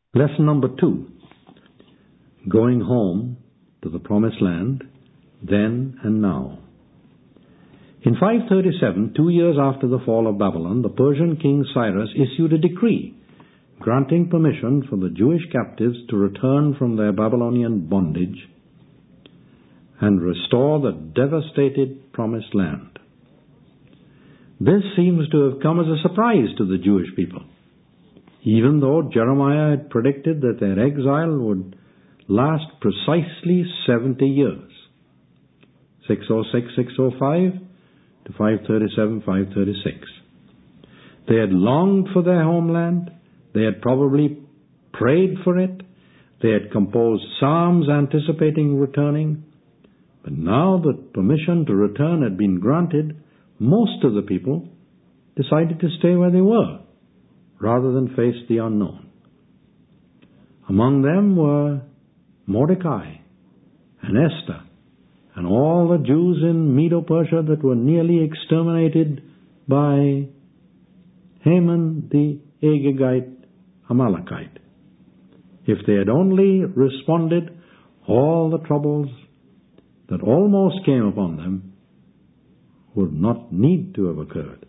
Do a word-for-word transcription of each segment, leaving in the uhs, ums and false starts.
Lesson number two, going home to the promised land, then and now. In five thirty-seven, two years after the fall of Babylon, the Persian king Cyrus issued a decree granting permission for the Jewish captives to return from their Babylonian bondage and restore the devastated promised land. This seems to have come as a surprise to the Jewish people, even though Jeremiah had predicted that their exile would last precisely seventy years, six oh six to six oh five to five thirty-seven to five thirty-six. They had longed for their homeland. They had probably prayed for it. They had composed psalms anticipating returning. But now that permission to return had been granted, most of the people decided to stay where they were rather than face the unknown. Among them were Mordecai and Esther and all the Jews in Medo-Persia that were nearly exterminated by Haman the Agagite Amalekite. If they had only responded, all the troubles that almost came upon them would not need to have occurred.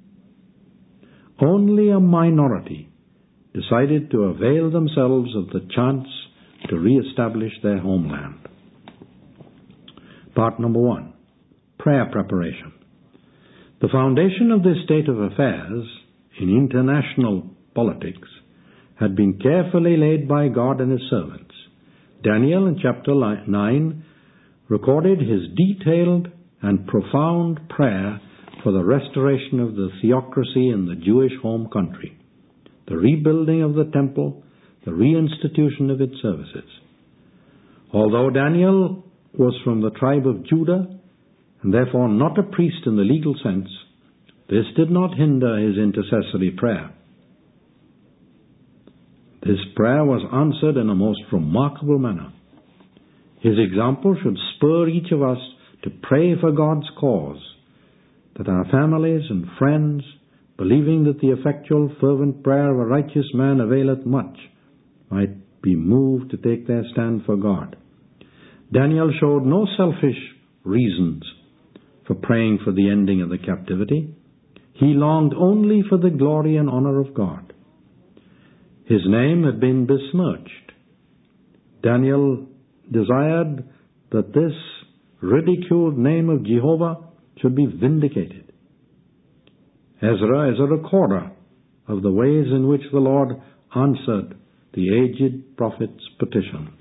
Only a minority decided to avail themselves of the chance to re-establish their homeland. Part number one, prayer preparation. The foundation of this state of affairs in international politics had been carefully laid by God and His servants. Daniel in chapter nine recorded his detailed and profound prayer for the restoration of the theocracy in the Jewish home country, the rebuilding of the temple, the reinstitution of its services. Although Daniel was from the tribe of Judah and therefore not a priest in the legal sense, this did not hinder his intercessory prayer. This prayer was answered in a most remarkable manner. His example should spur each of us to pray for God's cause, that our families and friends, believing that the effectual fervent prayer of a righteous man availeth much, might be moved to take their stand for God. Daniel showed no selfish reasons for praying for the ending of the captivity. He longed only for the glory and honor of God. His name had been besmirched. Daniel desired that this ridiculed name of Jehovah should be vindicated. Ezra is a recorder of the ways in which the Lord answered the aged prophet's petitions.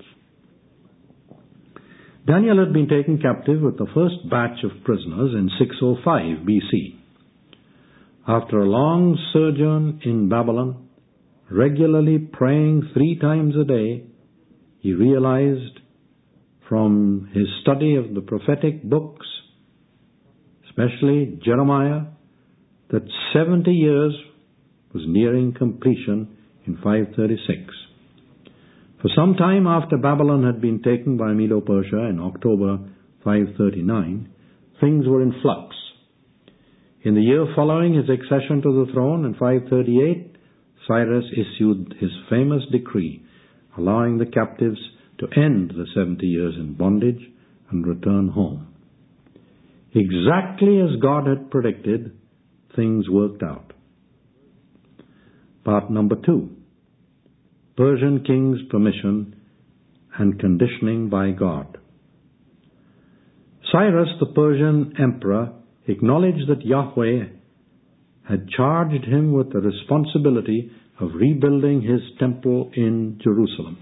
Daniel had been taken captive with the first batch of prisoners in six oh five B C. After a long sojourn in Babylon, regularly praying three times a day, he realized from his study of the prophetic books, especially Jeremiah, that seventy years was nearing completion in five thirty-six. For some time after Babylon had been taken by Medo-Persia in October five thirty-nine, things were in flux. In the year following his accession to the throne in five thirty-eight, Cyrus issued his famous decree allowing the captives to end the seventy years in bondage and return home. Exactly as God had predicted, things worked out. Part number two, Persian king's permission and conditioning by God. Cyrus, the Persian emperor, acknowledged that Yahweh had charged him with the responsibility of rebuilding his temple in Jerusalem.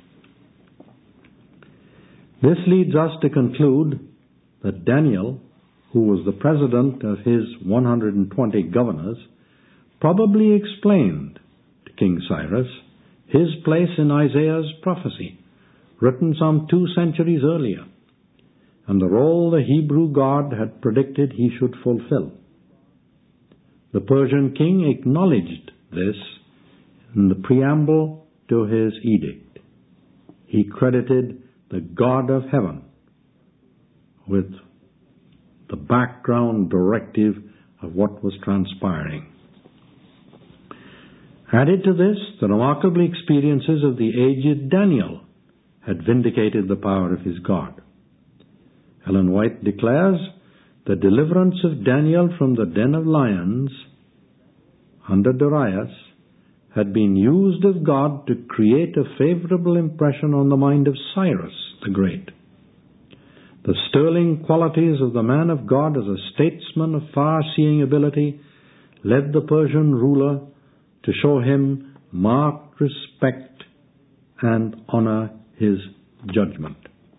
This leads us to conclude that Daniel, who was the president of his one hundred twenty governors, probably explained to King Cyrus his place in Isaiah's prophecy, written some two centuries earlier, and the role the Hebrew God had predicted he should fulfill. The Persian king acknowledged this in the preamble to his edict. He credited the God of heaven with the background directive of what was transpiring. Added to this, the remarkable experiences of the aged Daniel had vindicated the power of his God. Ellen White declares, the deliverance of Daniel from the den of lions under Darius had been used of God to create a favorable impression on the mind of Cyrus the Great. The sterling qualities of the man of God as a statesman of far-seeing ability led the Persian ruler to show him marked respect and honor his judgment.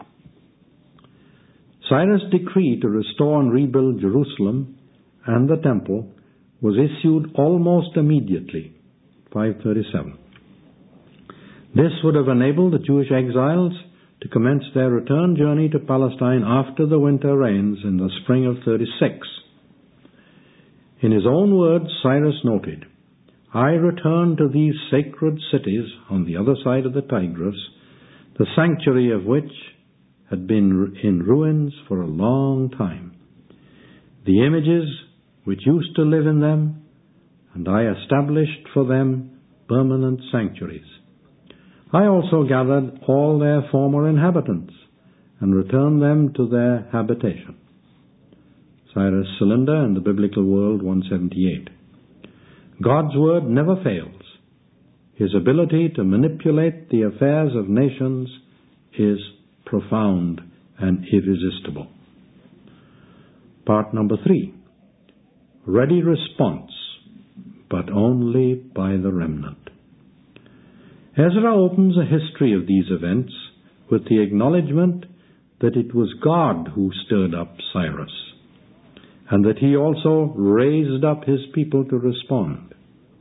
Cyrus' decree to restore and rebuild Jerusalem and the temple was issued almost immediately, five thirty-seven. This would have enabled the Jewish exiles to commence their return journey to Palestine after the winter rains in the spring of thirty-six. In his own words, Cyrus noted, I return to these sacred cities on the other side of the Tigris, the sanctuary of which had been in ruins for a long time. The images which used to live in them, and I established for them permanent sanctuaries. I also gathered all their former inhabitants and returned them to their habitation. Cyrus Cylinder and the Biblical World, one seventy-eight. God's word never fails. His ability to manipulate the affairs of nations is profound and irresistible. Part number three. Ready response, but only by the remnant. Ezra opens a history of these events with the acknowledgement that it was God who stirred up Cyrus, and that he also raised up his people to respond.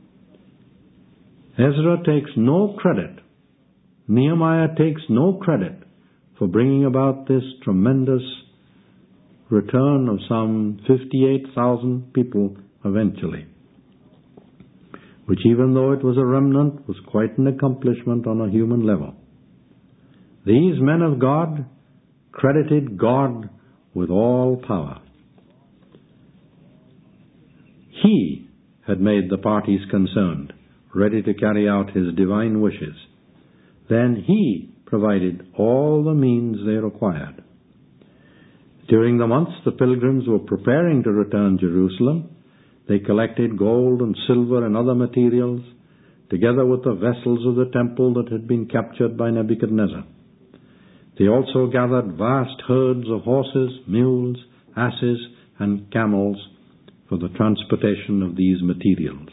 Ezra takes no credit, Nehemiah takes no credit for bringing about this tremendous return of some fifty-eight thousand people eventually, which, even though it was a remnant, was quite an accomplishment on a human level. These men of God credited God with all power. He had made the parties concerned ready to carry out his divine wishes. Then he provided all the means they required. During the months the pilgrims were preparing to return to Jerusalem, they collected gold and silver and other materials, together with the vessels of the temple that had been captured by Nebuchadnezzar. They also gathered vast herds of horses, mules, asses, and camels for the transportation of these materials.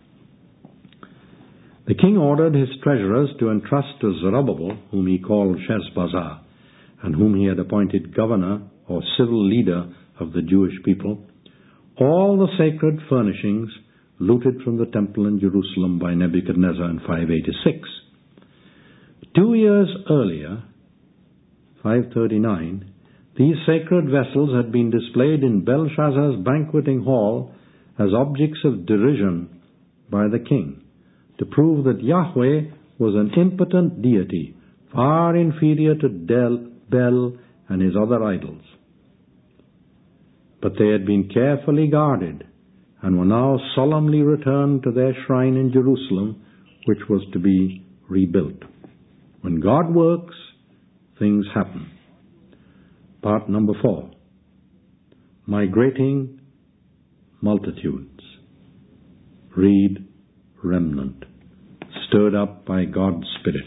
The king ordered his treasurers to entrust to Zerubbabel, whom he called Sheshbazzar, and whom he had appointed governor or civil leader of the Jewish people, all the sacred furnishings looted from the temple in Jerusalem by Nebuchadnezzar in five eighty-six. Two years earlier, five thirty-nine, these sacred vessels had been displayed in Belshazzar's banqueting hall as objects of derision by the king, to prove that Yahweh was an impotent deity, far inferior to Del, Bel and his other idols. But they had been carefully guarded and were now solemnly returned to their shrine in Jerusalem, which was to be rebuilt. When God works, things happen. Part number four. Migrating multitudes. Read remnant. Stirred up by God's Spirit.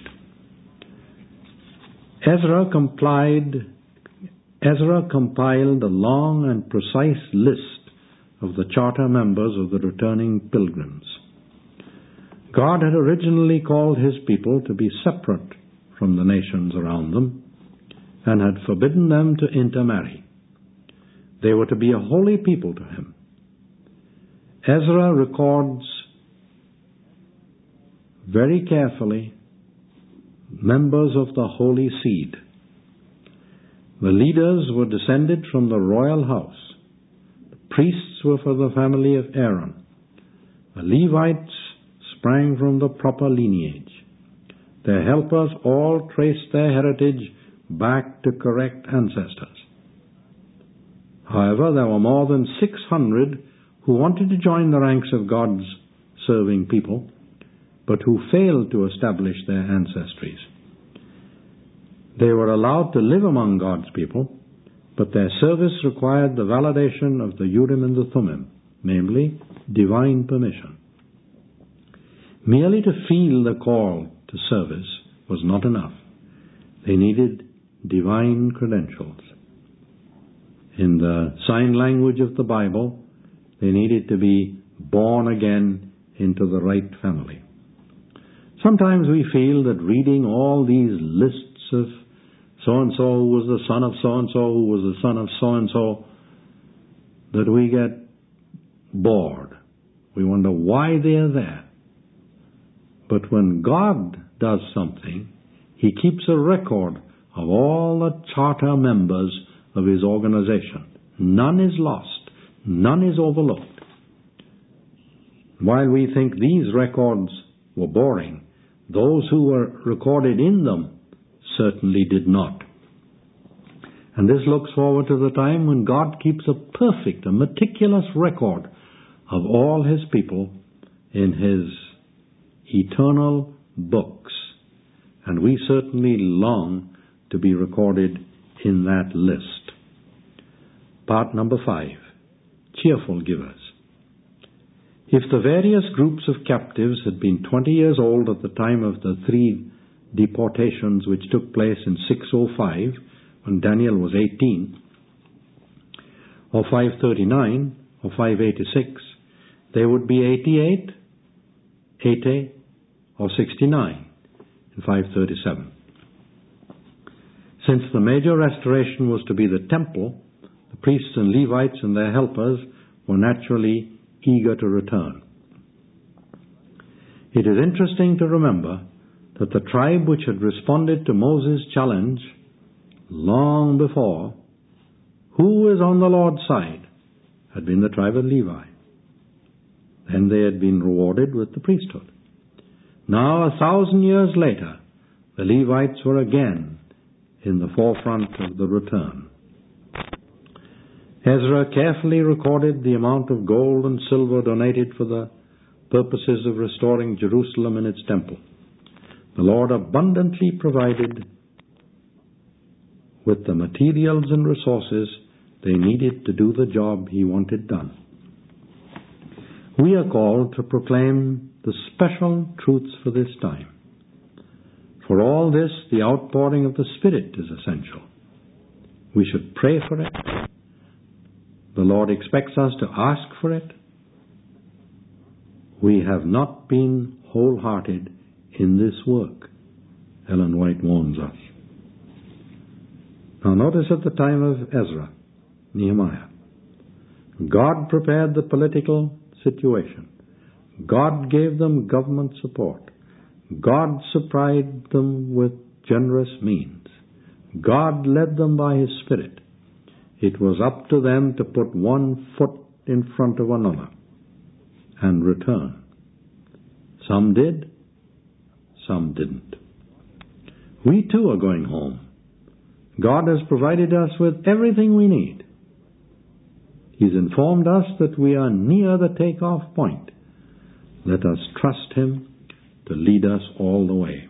Ezra complied Ezra compiled a long and precise list of the charter members of the returning pilgrims. God had originally called his people to be separate from the nations around them and had forbidden them to intermarry. They were to be a holy people to him. Ezra records very carefully members of the holy seed. The leaders were descended from the royal house. The priests were for the family of Aaron. The Levites sprang from the proper lineage. Their helpers all traced their heritage back to correct ancestors. However, there were more than six hundred who wanted to join the ranks of God's serving people, but who failed to establish their ancestries. They were allowed to live among God's people, but their service required the validation of the Urim and the Thummim, namely, divine permission. Merely to feel the call to service was not enough. They needed divine credentials. In the sign language of the Bible, they needed to be born again into the right family. Sometimes we feel that reading all these lists of so-and-so who was the son of so-and-so who was the son of so-and-so, that we get bored. We wonder why they're there. But when God does something, He keeps a record of all the charter members of His organization. None is lost. None is overlooked. While we think these records were boring, those who were recorded in them certainly did not. And this looks forward to the time when God keeps a perfect, a meticulous record of all His people in His eternal books. And we certainly long to be recorded in that list. Part number five, cheerful givers. If the various groups of captives had been twenty years old at the time of the three deportations which took place in six oh five, when Daniel was eighteen, or five thirty-nine, or five eighty-six, they would be eighty-eight, eighty, or sixty-nine in five thirty-seven. Since the major restoration was to be the temple, the priests and Levites and their helpers were naturally eager to return. It is interesting to remember that the tribe which had responded to Moses' challenge long before, who is on the Lord's side, had been the tribe of Levi. Then they had been rewarded with the priesthood. Now, a thousand years later, the Levites were again in the forefront of the return. Ezra carefully recorded the amount of gold and silver donated for the purposes of restoring Jerusalem and its temple. The Lord abundantly provided with the materials and resources they needed to do the job He wanted done. We are called to proclaim the special truths for this time. For all this, the outpouring of the Spirit is essential. We should pray for it. The Lord expects us to ask for it. We have not been wholehearted in this work, Ellen White warns us. Now notice at the time of Ezra, Nehemiah, God prepared the political situation. God gave them government support. God supplied them with generous means. God led them by His Spirit. It was up to them to put one foot in front of another and return. Some did, some didn't. We too are going home. God has provided us with everything we need. He's informed us that we are near the takeoff point. Let us trust Him to lead us all the way.